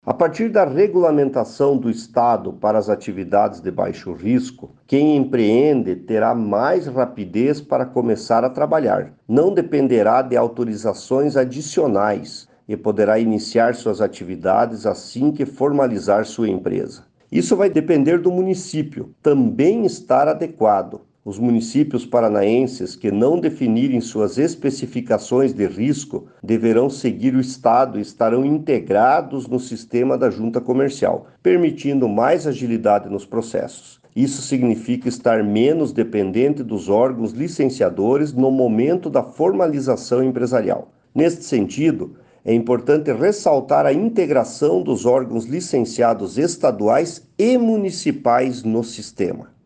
A partir da regulamentação do Estado para as atividades de baixo risco, quem empreende terá mais rapidez para começar a trabalhar. Não dependerá de autorizações adicionais e poderá iniciar suas atividades assim que formalizar sua empresa. Isso vai depender do município também estar adequado. Os municípios paranaenses que não definirem suas especificações de risco deverão seguir o Estado e estarão integrados no sistema da junta comercial, permitindo mais agilidade nos processos. Isso significa estar menos dependente dos órgãos licenciadores no momento da formalização empresarial. Neste sentido, é importante ressaltar a integração dos órgãos licenciados estaduais e municipais no sistema.